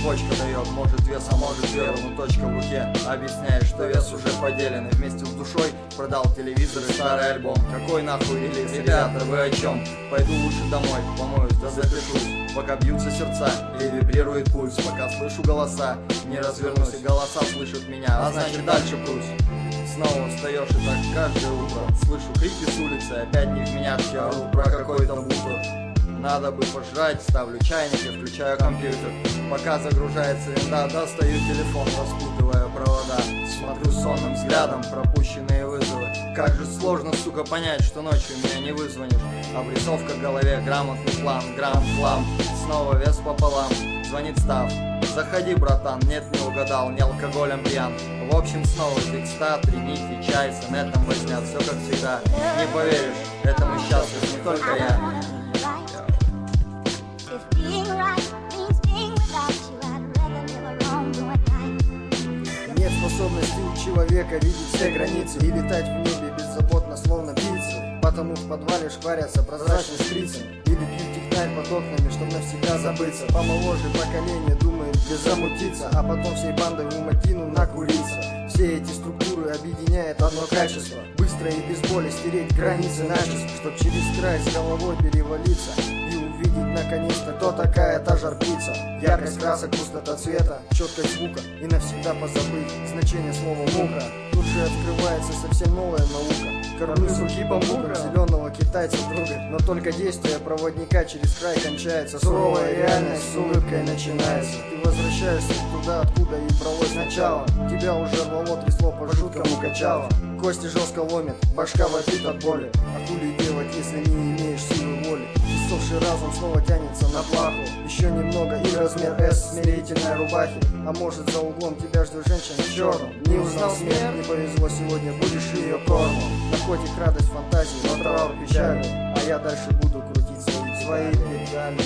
цепочка дает, может вес, а может веру, но точка в руке объясняет, что вес уже поделен. И вместе с душой продал телевизор и старый альбом. Какой нахуй релиз? Ребята, вы о чем? Пойду лучше домой, помоюсь, да запишусь. Пока бьются сердца и вибрирует пульс, пока слышу голоса, не развернусь, и голоса слышат меня, а значит дальше прусь. Снова встаешь и так каждое утро слышу крики с улицы, опять не в меняшке орут про какой-то бутер. Надо бы пожрать, ставлю чайник и включаю компьютер. Пока загружается винда, достаю телефон, распутывая провода. Смотрю сонным взглядом пропущенные вызовы. Как же сложно, сука, понять, что ночью меня не вызвонишь. Обрисовка в голове, грамотный план, грамм-флам. Снова вес пополам, звонит Став. Заходи, братан, нет, не угадал, не алкоголем пьян. В общем, снова текста, 3 нити, чай, с инетом вознят, все как всегда. Не поверишь, этому счастлив не только я. Нет способности у человека видеть все границы и летать в небе беззаботно, словно птицы. Потому в подвале шкварятся прозрачным шприцем или пьют технарь под окнами, чтоб навсегда забыться. Помоложе поколение думает, где замутиться, а потом всей бандой в Уматину накуриться. Все эти структуры объединяет одно качество: быстро и без боли стереть границы начисто, чтоб через край с головой перевалиться и увидеть наконец-то, кто такая та жар-птица. Яркость красок, пустота цвета, четкость звука и навсегда позабыть значение слова мука. Тут же открывается совсем новая наука. Кормлю с руки бамбука зеленого китайца друга, но только действие проводника через край кончается. Суровая реальность с улыбкой начинается. Ты возвращаешься туда, откуда и бралось начало. Тебя уже рвало, трясло, по-жуткому качало. Кости жестко ломит, башка вопит от боли. А хули делать, если не имеешь силы воли? Иссохший разум снова тянется на плаху. Еще немного и размер S смирительной рубахи. А может, за углом тебя ждет женщина в черном. Не узнал смерть, не повезло сегодня, будешь ее кормом. Наркотик, радость, фантазии, но траур печальный. А я дальше буду крутить свои педали.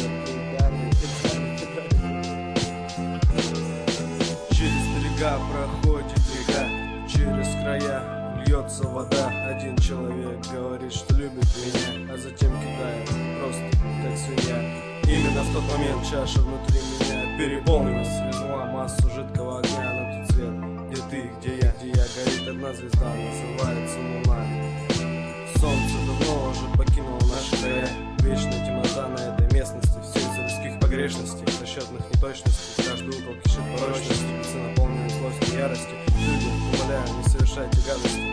Через берега проходит река, через края льется вода. Один человек говорит, что любит меня, а затем кидает просто как свинья. Именно в тот момент чаша внутри меня переполнилась, свезла массу жидкого огня на тот свет. Где ты, где я, горит одна звезда, называется луна. Солнце давно уже покинуло наши края. Вечная темнота на этой местности, все из-за людских погрешностей, расчетных неточностей. Каждый угол кишит порочностью, лица наполнены злостью и яростью. Люди, умоляю, не совершайте гадости.